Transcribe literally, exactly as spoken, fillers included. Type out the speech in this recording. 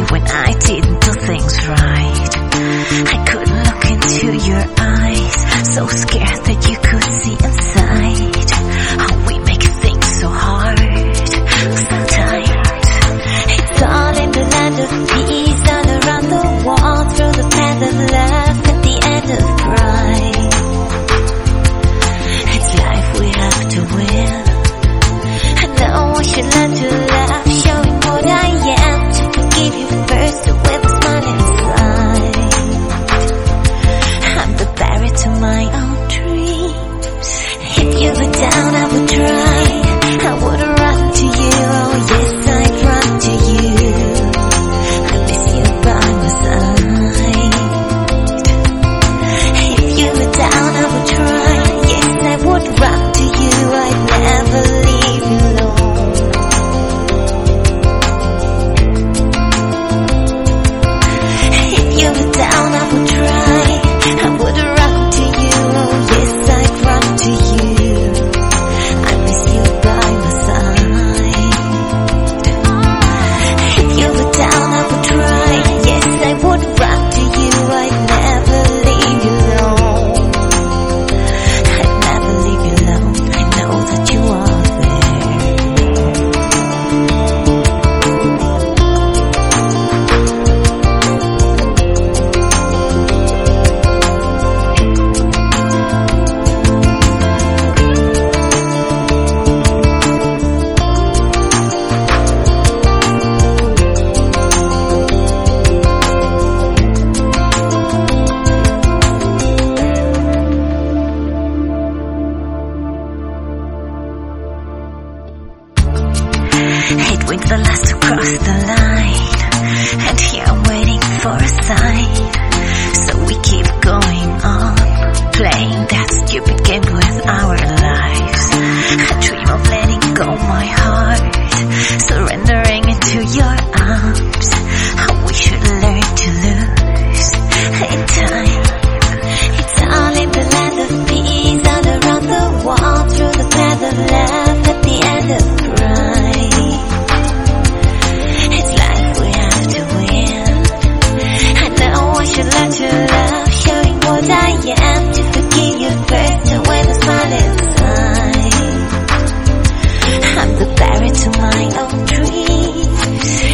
when I didn't do things right. I couldn't look into your eyes, so scared that you could see inside. How we make things so hard sometimes. It's all in the land of peace, all around the world, through the path of love at the end of pride. It's life we have to win. I know I should learn to laugh, showing what I am, to forgive you first, with a smile inside. I'm the barrier to my own dreams. If you were down, I would try. I would run to you, oh yes, I'd run to you. I miss you by my side. If you were down, I would try. Yes, I would run to you, I'd never leave you alone. If you were down, I would try. I would run to you, oh yes, I'd run to you. I miss you by my side. If you were down, I would try. Yes, I would run to you, I'd never leave you alone. I'd never leave you alone, I know that you are there. Eight weeks the last to cross the line, and here I'm waiting for a sign. So we keep going on, playing that stupid game with our lives. I dream of letting go my heart, surrendering into your arms. How we should learn to lose in time. It's all in the land of peace, all around the world, through the path of love at the end of pride. It's life we have to win. I know I should learn to love, showing what I am, to forgive you first, and when I smile inside. I'm the barrier to my own dreams.